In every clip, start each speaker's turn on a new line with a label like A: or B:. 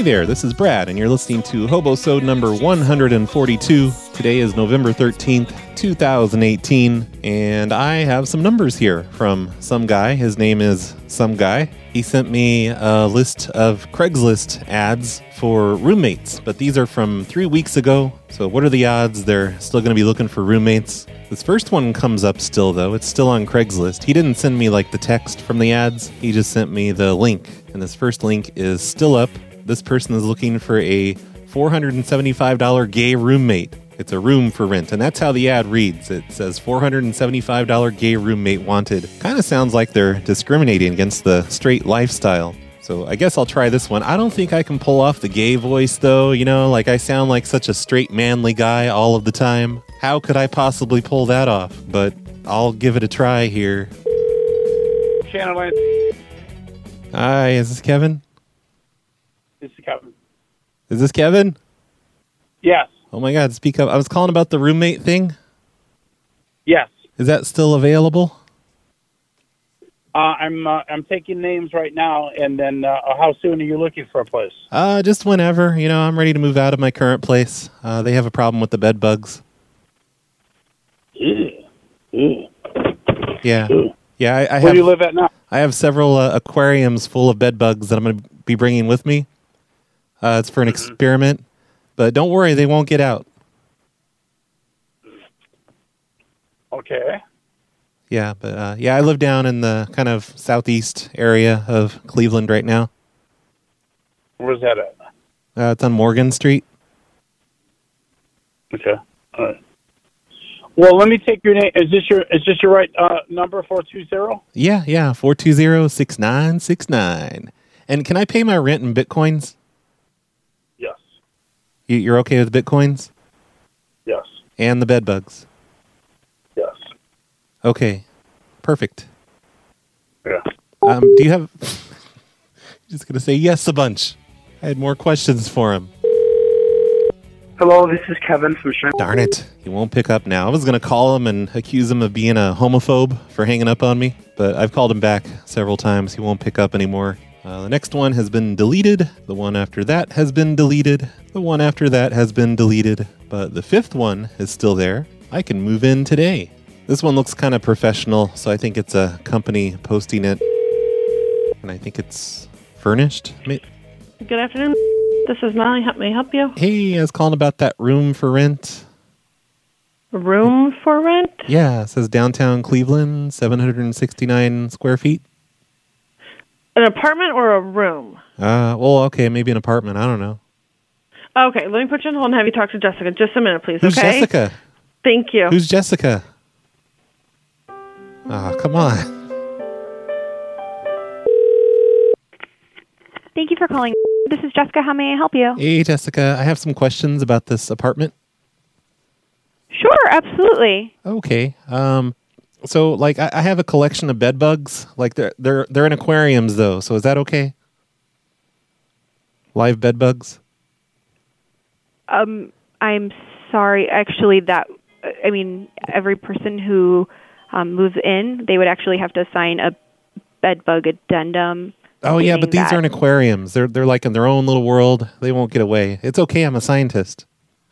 A: there, this is Brad, and you're listening to Hobosode number 142. Today is November 13th, 2018, and I have some numbers here from some guy. His name is Some Guy. He sent me a list of Craigslist ads for roommates, but these are from 3 weeks ago, so what are the odds they're still going to be looking for roommates? This first one comes up still, though. It's still on Craigslist. He didn't send me, the text from the ads. He just sent me the link, and this first link is still up. This person is looking for a $475 gay roommate. It's a room for rent, and that's how the ad reads. It says $475 gay roommate wanted. Kind of sounds like they're discriminating against the straight lifestyle. So I guess I'll try this one. I don't think I can pull off the gay voice, though. I sound like such a straight, manly guy all of the time. How could I possibly pull that off? But I'll give it a try here.
B: Channel 9.
A: Hi, is this Kevin?
B: This is Kevin.
A: Is this Kevin?
B: Yes.
A: Oh my God, speak up. I was calling about the roommate thing.
B: Yes.
A: Is that still available?
B: I'm taking names right now, and then how soon are you looking for a place?
A: Just whenever. I'm ready to move out of my current place. They have a problem with the bed bugs. Yeah. Yeah, I have.
B: Where do you live at now?
A: I have several aquariums full of bed bugs that I'm going to be bringing with me. It's for an experiment, but don't worry, they won't get out.
B: Okay.
A: Yeah, but I live down in the kind of southeast area of Cleveland right now.
B: Where's that at?
A: It's on Morgan Street.
B: Okay. All right. Well, let me take your name. Is this your right number, 420?
A: Yeah, 420-6969. And can I pay my rent in Bitcoins?
B: Yes.
A: You're okay with Bitcoins?
B: Yes.
A: And the bed bugs?
B: Yes.
A: Okay, perfect.
B: Yeah.
A: Do you have... You're just going to say yes a bunch. I had more questions for him.
C: Hello, this is Kevin from Shrimp.
A: Darn it. He won't pick up now. I was going to call him and accuse him of being a homophobe for hanging up on me, but I've called him back several times. He won't pick up anymore. The next one has been deleted. The one after that has been deleted. The one after that has been deleted. But the fifth one is still there. I can move in today. This one looks kind of professional, so I think it's a company posting it. And I think it's furnished.
D: Good afternoon. This is Molly. How may I help you?
A: Hey, I was calling about that room for rent.
D: Room for rent?
A: Yeah, it says downtown Cleveland, 769 square feet.
D: An apartment or a room?
A: Well, okay, maybe an apartment. I don't know.
D: Okay, let me put you on hold and have you talk to Jessica. Just a minute, please,
A: Who's
D: okay?
A: Jessica?
D: Thank you.
A: Who's Jessica? Oh, come on.
E: Thank you for calling. This is Jessica. How may I help you?
A: Hey, Jessica. I have some questions about this apartment.
E: Sure, absolutely.
A: Okay. So, I have a collection of bed bugs. They're in aquariums, though. So is that okay? Live bed bugs?
E: I'm sorry. Actually, every person who moves in, they would actually have to sign a bed bug addendum.
A: Oh, yeah, but these aren't aquariums. They're in their own little world. They won't get away. It's okay. I'm a scientist.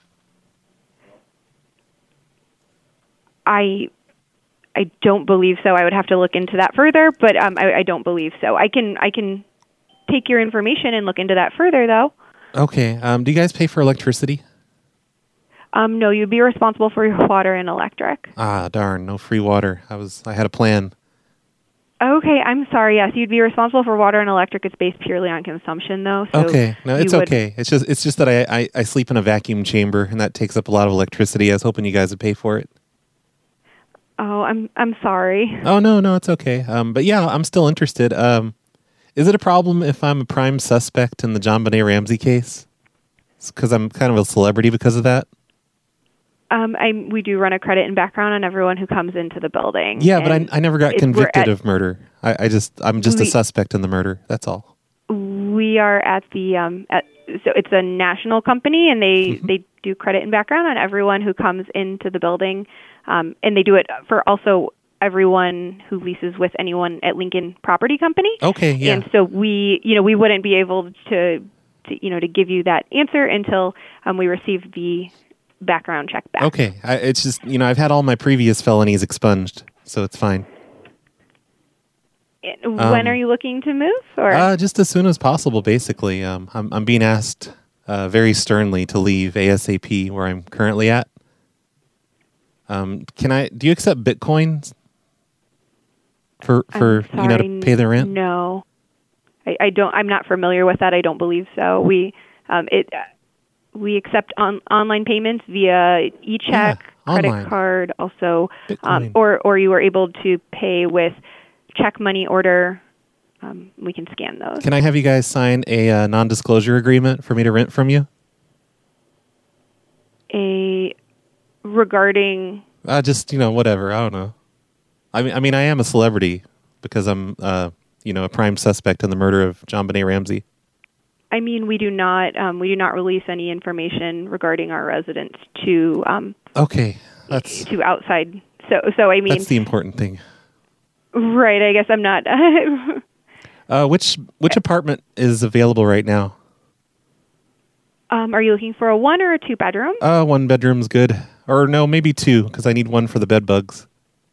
E: I don't believe so. I would have to look into that further, but I don't believe so. I can take your information and look into that further, though.
A: Okay. Do you guys pay for electricity?
E: No, you'd be responsible for your water and electric.
A: Ah, darn. No free water. I had a plan.
E: Okay, I'm sorry. Yes, you'd be responsible for water and electric. It's based purely on consumption, though. So
A: okay, no, it's okay. It's just that I sleep in a vacuum chamber, and that takes up a lot of electricity. I was hoping you guys would pay for it.
E: Oh, I'm sorry.
A: Oh no, it's okay. But yeah, I'm still interested. Is it a problem if I'm a prime suspect in the JonBenet Ramsey case? Because I'm kind of a celebrity because of that.
E: We do run a credit and background on everyone who comes into the building.
A: Yeah, but I never got convicted of murder. I'm just a suspect in the murder. That's all.
E: We are at the so it's a national company, and they do credit and background on everyone who comes into the building, and they do it for also everyone who leases with anyone at Lincoln Property Company.
A: Okay, yeah.
E: And so we wouldn't be able to to give you that answer until we receive the background check back.
A: Okay. It's just, I've had all my previous felonies expunged, so it's fine.
E: When are you looking to move? Or
A: just as soon as possible, basically. I'm being asked very sternly to leave ASAP where I'm currently at. Do you accept Bitcoin for to pay the rent?
E: No. I don't. I'm not familiar with that. I don't believe so. We accept online payments via e-check, credit card, also, or you are able to pay with check, money order. We can scan those.
A: Can I have you guys sign a non-disclosure agreement for me to rent from you?
E: Regarding
A: just whatever. I don't know. I mean, I am a celebrity because I'm a prime suspect in the murder of JonBenet Ramsey.
E: I mean, we do not release any information regarding our residents to to outside. So I mean,
A: that's the important thing,
E: right? I guess I'm not.
A: Which apartment is available right now?
E: Are you looking for a 1 or a 2 bedroom?
A: 1 bedroom's good, or no, maybe 2 because I need one for the bed bugs.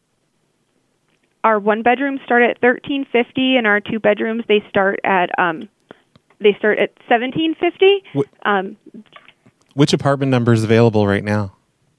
E: Our 1 bedrooms start at $1,350, and our 2 bedrooms they start at $1,750.
A: Which apartment number is available right now?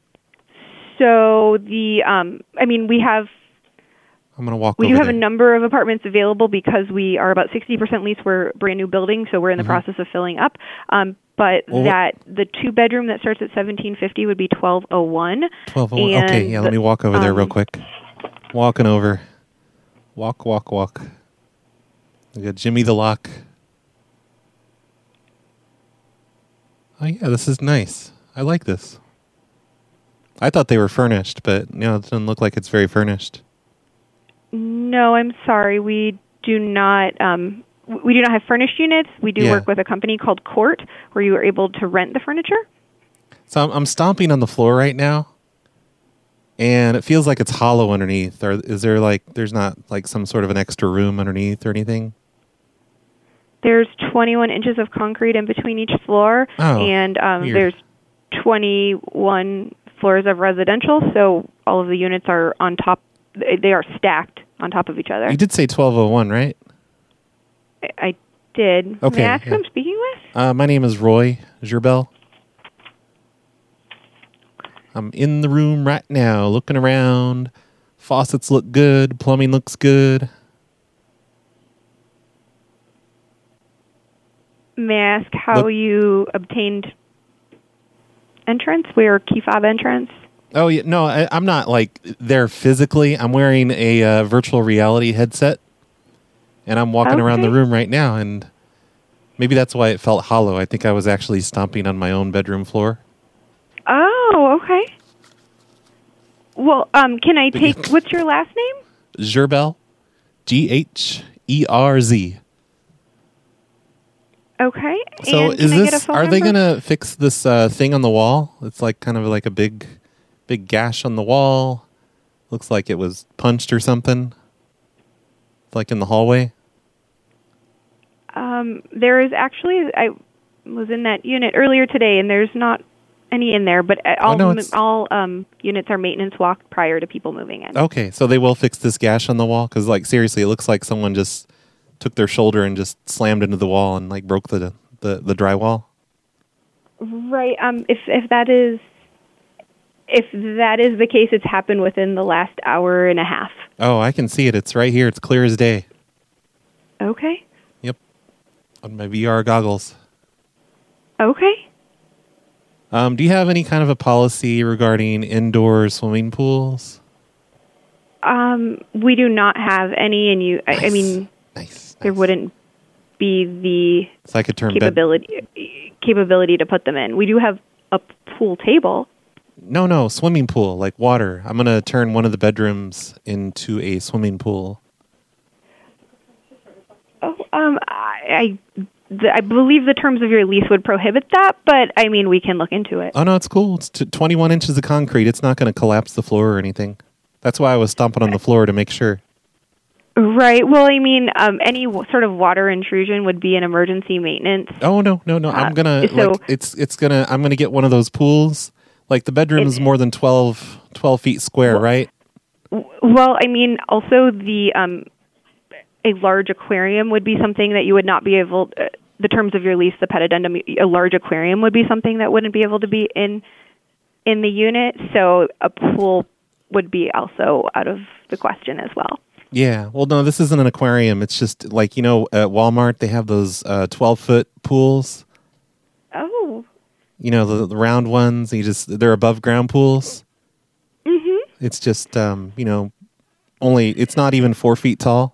E: So we have.
A: I'm going to walk.
E: We
A: over
E: do have
A: there.
E: a number of apartments available because we are about 60% leased. We're a brand new building, so we're in the process of filling up. But the 2 bedroom that starts at $1,750 would be $1,201.
A: $1,201. Okay, yeah. Let me walk over there real quick. Walking over. Walk. We got Jimmy the Lock. Oh yeah, this is nice. I like this. I thought they were furnished, but it doesn't look like it's very furnished.
E: No, I'm sorry. We do not have furnished units. We do work with a company called Court, where you are able to rent the furniture.
A: So I'm stomping on the floor right now, and it feels like it's hollow underneath. Or is there there's not some sort of an extra room underneath or anything?
E: There's 21 inches of concrete in between each floor, and there's 21 floors of residential. So all of the units are on top. They are stacked on top of each other.
A: You did say 1201, right?
E: I did.
A: Okay.
E: May I ask who I'm speaking with?
A: My name is Roy Gerbel. I'm in the room right now, looking around. Faucets look good. Plumbing looks good.
E: May I ask how you obtained entrance? We are key fob entrance.
A: Oh, yeah. No, I'm not there physically. I'm wearing a virtual reality headset, and I'm walking around the room right now, and maybe that's why it felt hollow. I think I was actually stomping on my own bedroom floor.
E: Oh, okay. Well, can I take, what's your last name?
A: Gerbel. Gherz.
E: Okay.
A: So
E: and can I get a phone
A: are they
E: number?
A: going to fix this thing on the wall? It's kind of like a big gash on the wall. Looks like it was punched or something. In the hallway.
E: There is actually, I was in that unit earlier today, and there's not any in there, but all units are maintenance walked prior to people moving in.
A: Okay, so they will fix this gash on the wall? Because, seriously, it looks like someone just took their shoulder and just slammed into the wall and, broke the drywall.
E: Right. If that is the case, it's happened within the last hour and a half.
A: Oh, I can see it. It's right here. It's clear as day.
E: Okay.
A: Yep. On my VR goggles.
E: Okay.
A: Do you have any kind of a policy regarding indoor swimming pools?
E: We do not have any, and
A: Nice.
E: I mean,
A: nice.
E: There wouldn't be the
A: So I could turn
E: capability to put them in. We do have a pool table.
A: No, swimming pool, like water. I'm going to turn one of the bedrooms into a swimming pool.
E: Oh, I believe the terms of your lease would prohibit that, but I mean, we can look into it.
A: Oh, no, it's cool. It's 21 inches of concrete. It's not going to collapse the floor or anything. That's why I was stomping on the floor to make sure.
E: Right. Well, I mean, any sort of water intrusion would be an emergency maintenance.
A: Oh no. I'm gonna I'm gonna get one of those pools. Like the bedroom is more than 12 feet square, right?
E: Well, I mean, also the a large aquarium would be something that you would not be able. The terms of your lease, the pet addendum, a large aquarium would be something that wouldn't be able to be in the unit. So a pool would be also out of the question as well.
A: Yeah. Well, no, this isn't an aquarium. It's just like, at Walmart, they have those 12-foot pools.
E: Oh.
A: The round ones. They're above ground pools.
E: Mm-hmm.
A: It's just, it's not even 4 feet tall.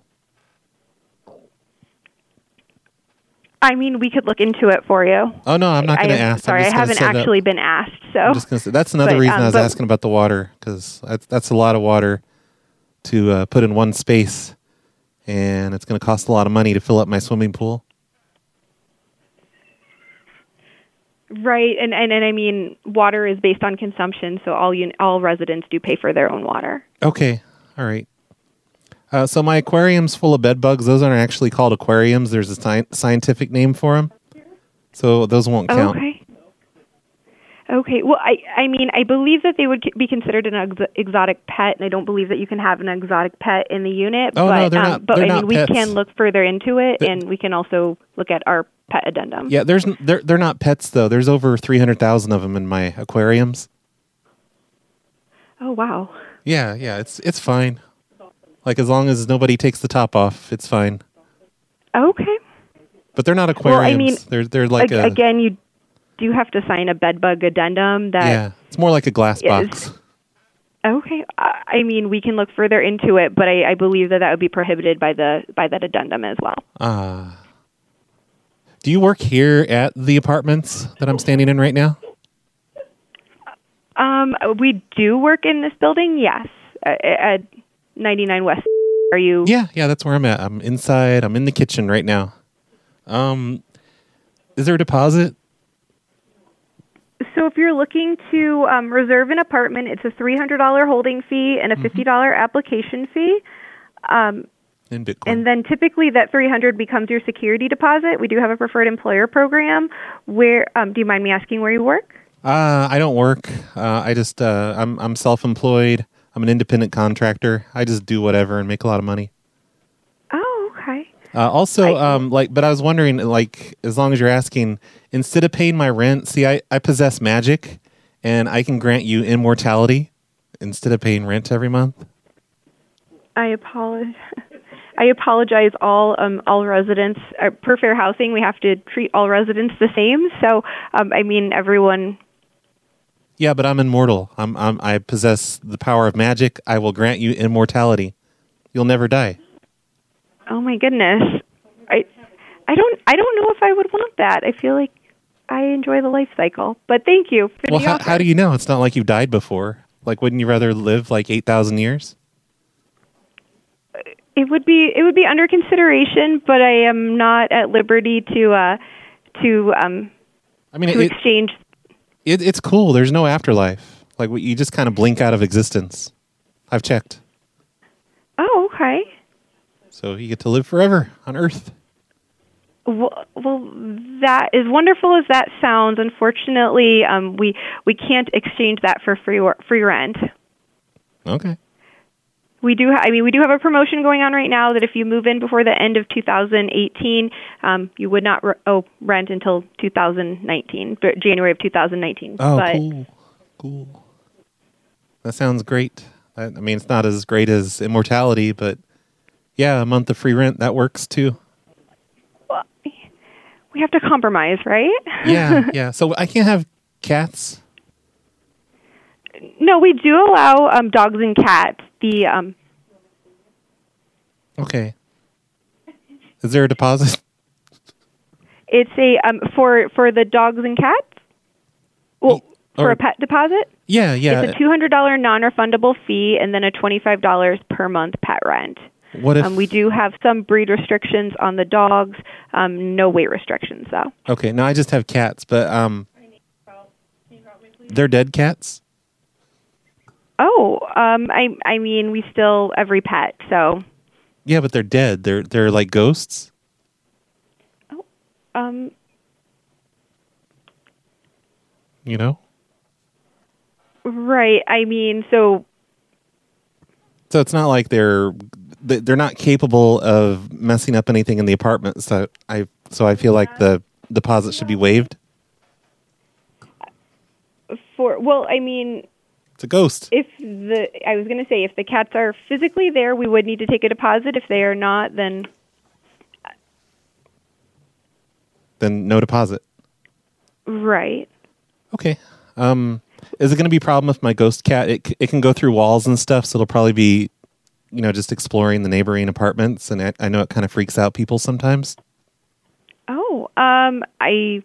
E: I mean, we could look into it for you.
A: Oh, no, I'm not going to ask.
E: Sorry, I haven't actually been asked. So
A: I'm just going to say, that's another reason I was asking about the water, because that's a lot of water to put in one space, and it's going to cost a lot of money to fill up my swimming pool.
E: Right, and I mean, water is based on consumption, so all residents do pay for their own water.
A: Okay, all right. So my aquarium's full of bed bugs. Those aren't actually called aquariums. There's a scientific name for them, so those won't count. Okay. Well,
E: I mean, I believe that they would be considered an exotic pet, and I don't believe that you can have an exotic pet in the unit.
A: Oh,
E: but,
A: no, they're not.
E: But
A: they're
E: I
A: not
E: mean, we
A: pets.
E: can look further into it, and we can also look at our pet addendum.
A: Yeah, they're not pets though. There's over 300,000 of them in my aquariums.
E: Oh wow.
A: Yeah, it's fine. Like as long as nobody takes the top off, it's fine.
E: Okay.
A: But they're not aquariums.
E: Well, I mean,
A: they're like
E: again, you do have to sign a bed bug addendum. That
A: it's more like a glass box.
E: Okay. I mean, we can look further into it, but I believe that would be prohibited by that addendum as well.
A: Do you work here at the apartments that I'm standing in right now?
E: We do work in this building, yes. At 99 West. Are you?
A: Yeah, that's where I'm at. I'm inside. I'm in the kitchen right now. Is there a deposit?
E: So if you're looking to reserve an apartment, it's a $300 holding fee and a $50 application fee.
A: In Bitcoin.
E: And then typically that $300 becomes your security deposit. We do have a preferred employer program. Where do you mind me asking where you work?
A: I don't work. I'm self-employed. I'm an independent contractor. I just do whatever and make a lot of money.
E: Oh, okay.
A: But I was wondering, as long as you're asking, instead of paying my rent, see, I possess magic, and I can grant you immortality instead of paying rent every month.
E: I apologize, all residents. Per fair housing, we have to treat all residents the same. So, I mean, everyone.
A: Yeah, but I'm immortal. I possess the power of magic. I will grant you immortality. You'll never die.
E: Oh my goodness. I don't know if I would want that. I feel like I enjoy the life cycle. But thank you for the offer.
A: How do you know? It's not like you've died before. Like, wouldn't you rather live like 8,000 years?
E: It would be under consideration, but I am not at liberty to exchange.
A: It's cool. There's no afterlife. Like, you just kind of blink out of existence. I've checked.
E: Oh, okay.
A: So you get to live forever on Earth.
E: Well, that is wonderful as that sounds. Unfortunately, we can't exchange that for free rent.
A: Okay.
E: We do have a promotion going on right now that if you move in before the end of 2018, you would not owe rent until 2019, January of 2019.
A: Oh, cool. That sounds great. I mean, it's not as great as immortality, but yeah, a month of free rent, that works too.
E: Well, we have to compromise, right?
A: Yeah. So I can't have cats?
E: No, we do allow dogs and cats.
A: Okay. Is there a deposit?
E: It's a for the dogs and cats. Well, for a pet deposit.
A: Yeah.
E: It's a $200 non-refundable fee, and then a $25 per month pet rent.
A: What if
E: we do have some breed restrictions on the dogs? No weight restrictions, though.
A: Okay. No, I just have cats, but they're dead cats.
E: Oh, I mean, we still every pet, so
A: Yeah, but they're dead. They're like ghosts.
E: Oh,
A: You know?
E: right. I mean, so
A: So it's not like they're not capable of messing up anything in the apartment. So I feel like the deposit should be waived.
E: I mean,
A: It's a ghost.
E: I was going to say, if the cats are physically there, we would need to take a deposit. If they are not, then
A: No deposit.
E: right.
A: Okay. Is it going to be a problem with my ghost cat? It can go through walls and stuff, so it'll probably be, just exploring the neighboring apartments, and I know it kind of freaks out people sometimes.
E: Oh, I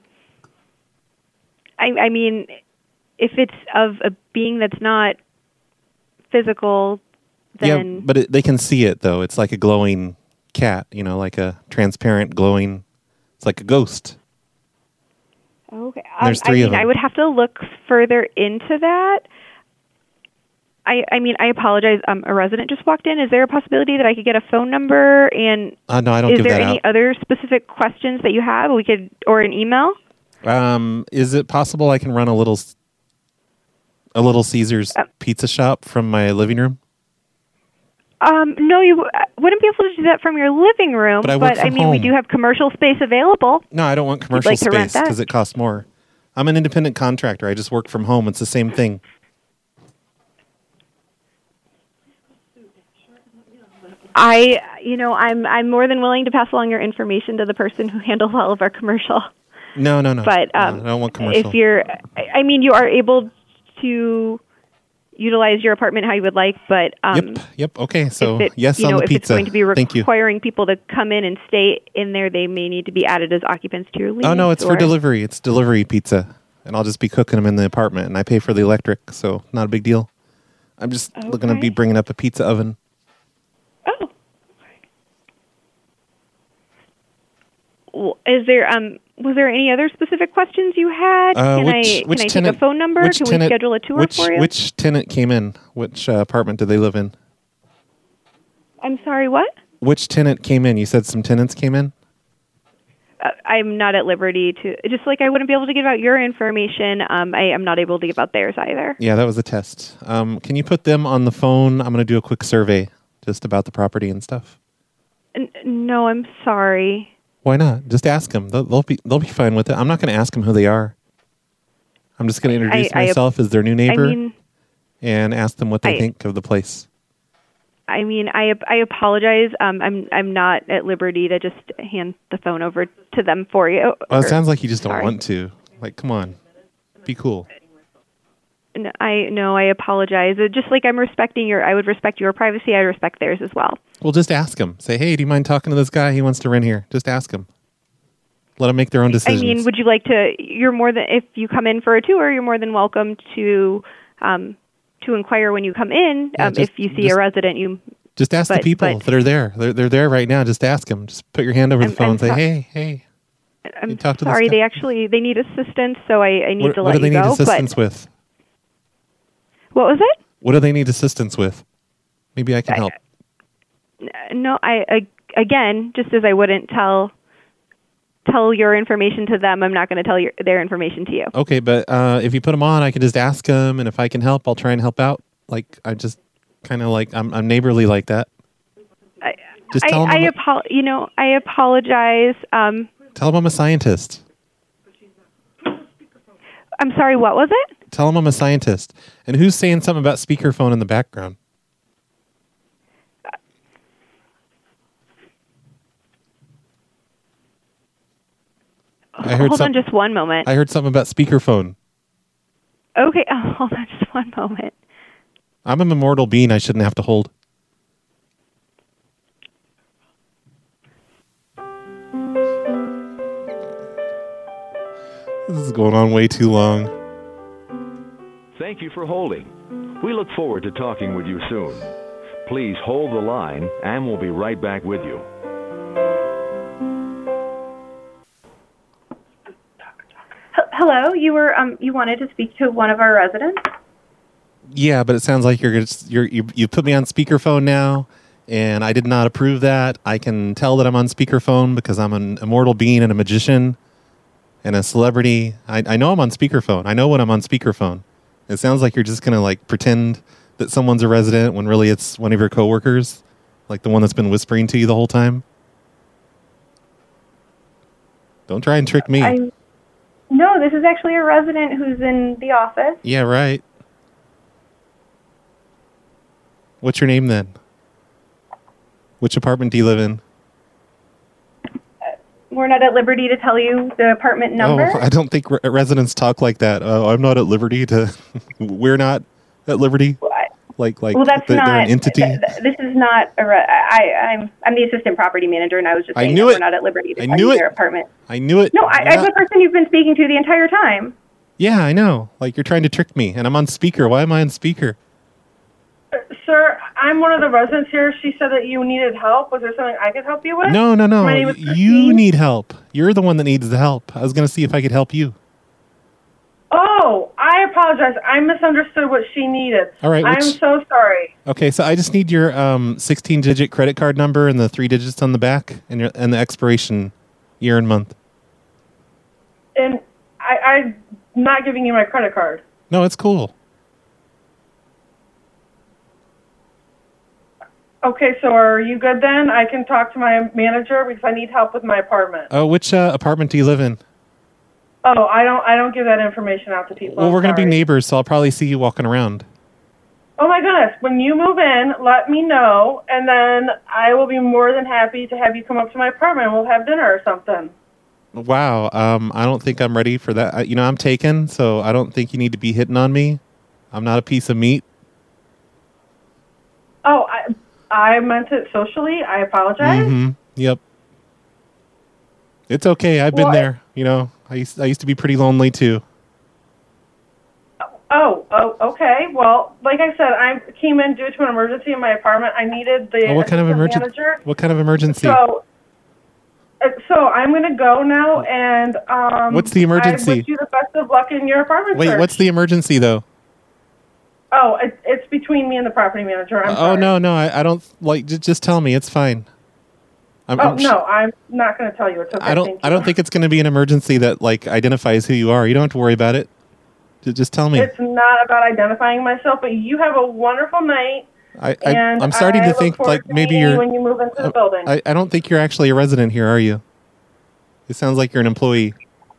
E: mean, if it's of a being that's not physical, then
A: Yeah, but they can see it though. It's like a glowing cat, like a transparent glowing. It's like a ghost.
E: okay.
A: There's three of them.
E: I would have to look further into that. I mean, I apologize. A resident just walked in. Is there a possibility that I could get a phone number? And
A: No, I don't give that out.
E: Is there any other specific questions that you have? Or an email?
A: Is it possible I can run a little Caesar's pizza shop from my living room?
E: No, you wouldn't be able to do that from your living room.
A: But I mean,
E: we do have commercial space available.
A: No, I don't want commercial
E: to rent
A: space
E: that?
A: because it costs more. I'm an independent contractor. I just work from home. It's the same thing.
E: I'm more than willing to pass along your information to the person who handles all of our commercial.
A: No.
E: But
A: I don't want commercial.
E: If you are able to utilize your apartment how you would like, but
A: Yep. Okay. So yes,
E: on
A: the
E: if
A: pizza.
E: it's going to be
A: Thank you.
E: requiring people to come in and stay in there, they may need to be added as occupants to your lease.
A: Oh no, it's for delivery. It's delivery pizza, and I'll just be cooking them in the apartment, and I pay for the electric, so not a big deal. I'm just looking to be bringing up a pizza oven.
E: Oh. Well, was there any other specific questions you had? Can I take a phone number? Can we schedule a tour for you?
A: Which tenant came in? Which apartment did they live in?
E: I'm sorry, what?
A: Which tenant came in? You said some tenants came in?
E: I'm not at liberty to, just like I wouldn't be able to give out your information, I am not able to give out theirs either.
A: Yeah, that was a test. Can you put them on the phone? I'm going to do a quick survey just about the property and stuff.
E: No, I'm sorry.
A: Why not? Just ask them. They'll be fine with it. I'm not going to ask them who they are. I'm just going to introduce myself as their new neighbor and ask them what they think of the place.
E: I mean, I apologize. I'm not at liberty to just hand the phone over to them for you.
A: Well, it sounds like you just don't want to. Like, come on, be cool.
E: I apologize. Just like I would respect your privacy. I respect theirs as well.
A: Well, just ask them. Say, hey, do you mind talking to this guy? He wants to rent here. Just ask them. Let them make their own decisions.
E: I mean, would you like to? If you come in for a tour, you're more than welcome to inquire when you come in. If you see a resident, you
A: just ask the people that are there. They're there right now. Just ask them. Just put your hand over the phone and say, hey.
E: I'm sorry. They need assistance, so I need to let you go.
A: What do they need assistance with?
E: What was it?
A: What do they need assistance with? Maybe I can help.
E: No, again, just as I wouldn't tell your information to them, I'm not going to tell their information to you.
A: Okay, but if you put them on, I can just ask them, and if I can help, I'll try and help out. Like I just kind of like I'm neighborly like that. Just tell them.
E: I apologize.
A: Tell them I'm a scientist.
E: I'm sorry. What was it?
A: Tell them I'm a scientist. And who's saying something about speakerphone in the background?
E: Hold on just one moment.
A: I heard something about speakerphone.
E: Okay, hold on just one moment.
A: I'm an immortal being I shouldn't have to hold. This is going on way too long.
F: Thank you for holding. We look forward to talking with you soon. Please hold the line, and we'll be right back with you.
E: Hello, you wanted to speak to one of our residents?
A: Yeah, but it sounds like you put me on speakerphone now, and I did not approve that. I can tell that I'm on speakerphone because I'm an immortal being and a magician and a celebrity. I know I'm on speakerphone. I know when I'm on speakerphone. It sounds like you're just going to like pretend that someone's a resident when really it's one of your coworkers, like the one that's been whispering to you the whole time. Don't try and trick me.
E: No, this is actually a resident who's in the office.
A: Yeah, right. What's your name then? Which apartment do you live in?
E: We're not at liberty to tell you the apartment number.
A: Oh, I don't think residents talk like that. I'm not at liberty to... We're not at liberty?
E: Well, that's
A: they're
E: not...
A: an entity?
E: This is not... I'm the assistant property manager, and I was just saying that we're not at liberty to tell you their apartment.
A: I knew it.
E: No, I'm the person you've been speaking to the entire time.
A: Yeah, I know. Like, you're trying to trick me, and I'm on speaker. Why am I on speaker?
D: Sir, I'm one of the residents here. She said that you needed help. Was there something I could help you with?
A: No.
D: My name is
A: You
D: Christine.
A: need help. You're the one that needs the help. I was going to see if I could help you.
D: Oh, I apologize. I misunderstood what she needed.
A: All right,
D: I'm so sorry.
A: Okay, so I just need your 16-digit credit card number and the 3 digits on the back and the expiration year and month.
D: And I'm not giving you my credit card.
A: No, it's cool.
D: Okay, so are you good then? I can talk to my manager because I need help with my apartment.
A: Oh, which apartment do you live in?
D: Oh, I don't give that information out to people.
A: Well, we're going to be
D: Sorry.
A: neighbors, so I'll probably see you walking around.
D: Oh my goodness. When you move in, let me know, and then I will be more than happy to have you come up to my apartment and we'll have dinner or something.
A: Wow, I don't think I'm ready for that. I'm taken, so I don't think you need to be hitting on me. I'm not a piece of meat.
D: Oh, I meant it socially. I apologize.
A: Mm-hmm. Yep. It's okay. I've been there. I used to be pretty lonely too.
D: Oh, okay. Well, like I said, I came in due to an emergency in my apartment. I needed the
A: What kind of emergency?
D: manager.
A: What kind of emergency?
D: So I'm going to go now, and
A: what's the emergency?
D: I wish you the best of luck in your apartment
A: Wait,
D: search.
A: what's the emergency though?
D: Oh, it's between me and the property manager. I'm sorry.
A: No, I don't like. Just tell me, it's fine.
D: No, I'm not going to tell you. It's okay.
A: I don't think it's going to be an emergency that like identifies who you are. You don't have to worry about it. Just tell me.
D: It's not about identifying myself, but you have a wonderful night.
A: I'm starting to think like maybe you're
D: when you move into the building.
A: I don't think you're actually a resident here, are you? It sounds like you're an employee.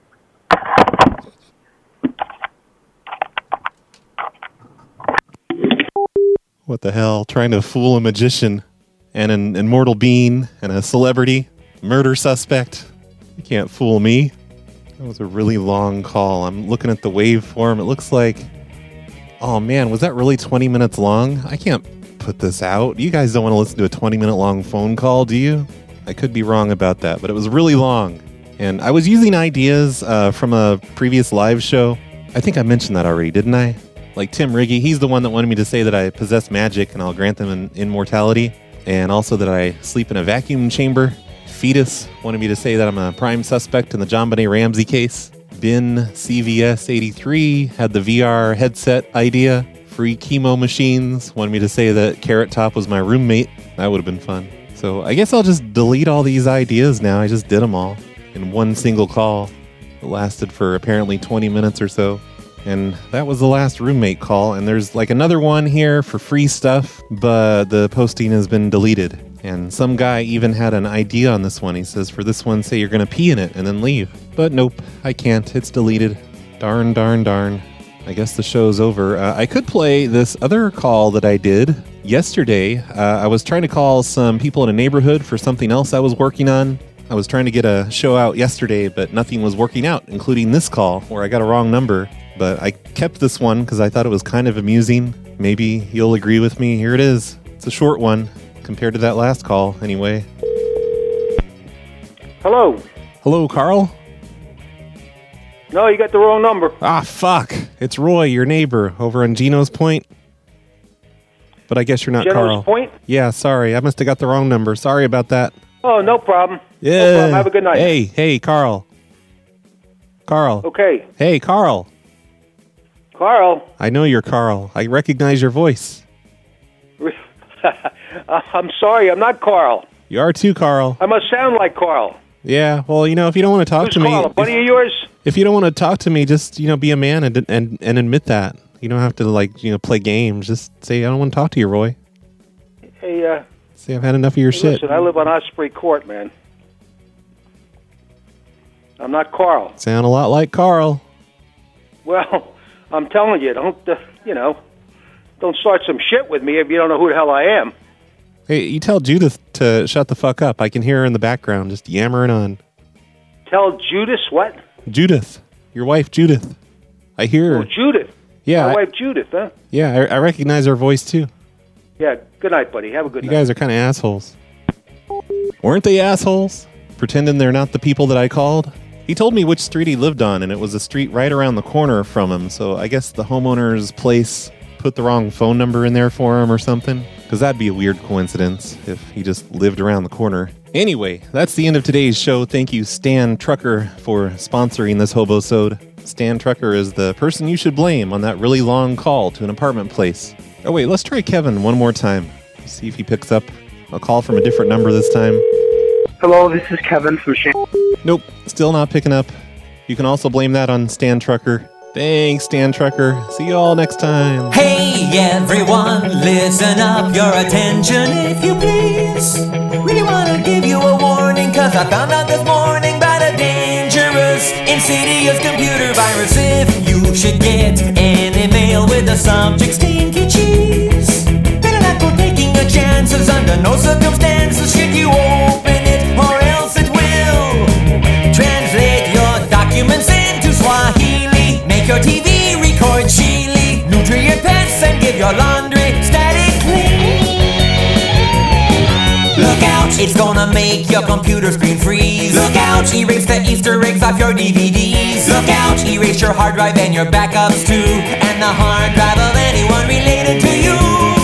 A: What the hell? Trying to fool a magician and an immortal being and a celebrity, murder suspect. You can't fool me. That was a really long call. I'm looking at the waveform. It looks like... Oh man, was that really 20 minutes long? I can't put this out. You guys don't want to listen to a 20-minute long phone call, do you? I could be wrong about that, but it was really long. And I was using ideas from a previous live show. I think I mentioned that already, didn't I? Like Tim Riggy, he's the one that wanted me to say that I possess magic and I'll grant them an immortality. And also that I sleep in a vacuum chamber. Fetus wanted me to say that I'm a prime suspect in the JonBenet Ramsey case. Bin CVS 83 had the VR headset idea. Free chemo machines wanted me to say that Carrot Top was my roommate. That would have been fun. So I guess I'll just delete all these ideas now. I just did them all in one single call. It lasted for apparently 20 minutes or so. And that was the last roommate call. And there's like another one here for free stuff, but the posting has been deleted. And some guy even had an idea on this one. He says, for this one, say you're going to pee in it and then leave. But nope, I can't. It's deleted. Darn. I guess the show's over. I could play this other call that I did yesterday. I was trying to call some people in a neighborhood for something else I was working on. I was trying to get a show out yesterday, but nothing was working out, including this call where I got a wrong number. But I kept this one because I thought it was kind of amusing. Maybe you'll agree with me. Here it is. It's a short one compared to that last call, anyway.
G: Hello.
A: Hello, Carl?
G: No, you got the wrong number.
A: Ah, fuck. It's Roy, your neighbor, over on Geno's Point. But I guess you're not
G: Geno's
A: Carl.
G: Point?
A: Yeah, sorry. I must have got the wrong number. Sorry about that.
G: Oh, no problem.
A: Yeah.
G: No problem. Have a good night.
A: Hey, Carl. Carl.
G: Okay.
A: Hey, Carl.
G: Carl.
A: I know you're Carl. I recognize your voice.
G: I'm sorry, I'm not Carl.
A: You are too, Carl.
G: I must sound like Carl.
A: Yeah, well, if you don't want to talk
G: Who's
A: to me...
G: Carl, a buddy of yours?
A: If you don't want to talk to me, just, be a man and admit that. You don't have to, play games. Just say, I don't want to talk to you, Roy.
G: Hey,
A: say I've had enough of your shit.
G: Listen, I live on Osprey Court, man. I'm not Carl.
A: Sound a lot like Carl.
G: Well, I'm telling you, don't start some shit with me if you don't know who the hell I am.
A: Hey, you tell Judith to shut the fuck up. I can hear her in the background just yammering on.
G: Tell Judas what?
A: Judith. Your wife, Judith. I hear her.
G: Oh, Judith.
A: Yeah.
G: My wife, Judith, huh?
A: Yeah, I recognize her voice, too.
G: Yeah, good night, buddy. Have a good night.
A: You guys are kind of assholes. Weren't they assholes? Pretending they're not the people that I called? He told me which street he lived on, and it was a street right around the corner from him, so I guess the homeowner's place put the wrong phone number in there for him or something. Because that'd be a weird coincidence if he just lived around the corner. Anyway, that's the end of today's show. Thank you, Stan Trucker, for sponsoring this Hobosode. Stan Trucker is the person you should blame on that really long call to an apartment place. Oh wait, let's try Kevin one more time. See if he picks up. I'll call from a different number this time.
C: Hello, this is Kevin from Shan.
A: Nope, still not picking up. You can also blame that on Stan Trucker. Thanks, Stan Trucker. See you all next time.
H: Hey everyone, listen up, your attention if you please. Really wanna give you a warning, cause I found out this morning about a dangerous, insidious computer virus. If you should get an email with the subject stinky cheese, better not go taking your chances. Under no circumstances should you open it, or else it will translate your documents into Swahili, make your TV record Chile, neuter your pets and give your laundry static clean. Look out, it's gonna make your computer screen freeze. Look out, erase the Easter eggs off your DVDs. Look out, erase your hard drive and your backups too, and the hard drive of anyone related to you.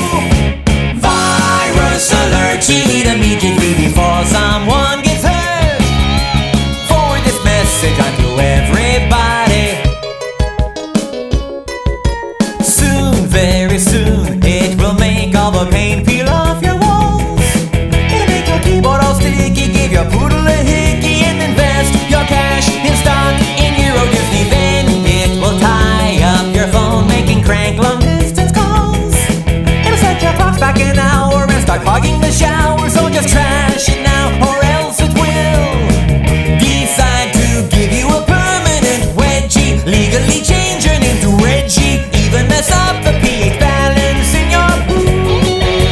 H: Virus alert, delete immediately before someone gets hurt. Forward this message onto everybody. Very soon, it will make all the paint peel off your walls. It'll make your keyboard all sticky, give your poodle a hickey, and invest your cash in stock in Euro Disney. Then it will tie up your phone, making crank long distance calls. It'll set your clocks back an hour and start hogging the shower. So just trash it now, or else it will decide to give you a permanent wedgie. Legally change your name to Reggie, even mess up the pH balance in your pool.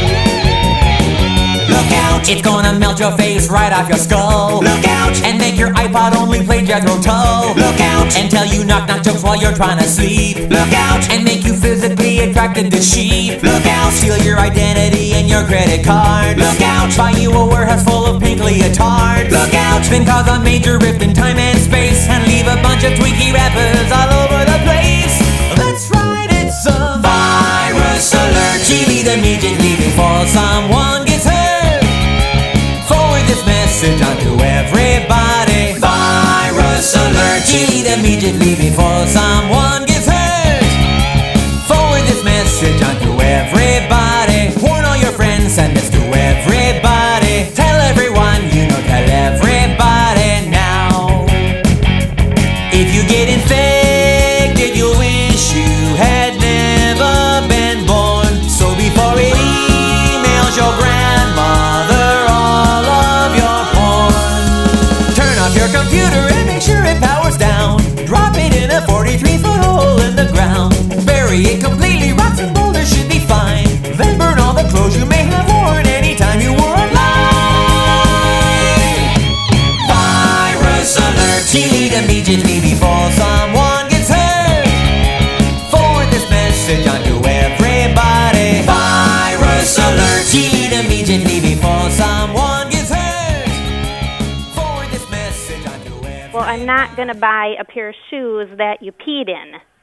H: Look out, it's gonna melt your face right off your skull. Look out, and make your iPod only play Jethro Tull. Look out, and tell you knock-knock jokes while you're trying to sleep. Look out, and make you physically attracted to sheep. Look out, steal your identity and your credit card. Look out, buy you a warehouse full of pink leotards. Look out, then cause a major rift in time and space, and leave a bunch of tweaky rappers all over the place. That's right, it's a virus alert. Delete immediately before someone gets hurt. Forward this message onto everybody. Virus alert. Delete immediately before someone gets hurt. Forward this message onto everybody. Warn all your friends, send this to everybody. Tell everyone you know, tell everybody now. If you get infected, you'll wish you had never been born. So before it emails your grandmother all of your porn, turn off your computer and make sure it powers down. Drop it in a 43-foot hole in the ground. Bury it completely, rocks and boulders should be fine. Then burn all the clothes you may have worn anytime you were online. Virus alert. Delete immediately before someone gets hurt. Forward this message onto everybody. Virus alert. Delete immediately before someone gets hurt. Forward this message onto everybody.
I: Well, I'm not going to buy a pair of shoes that you peed in.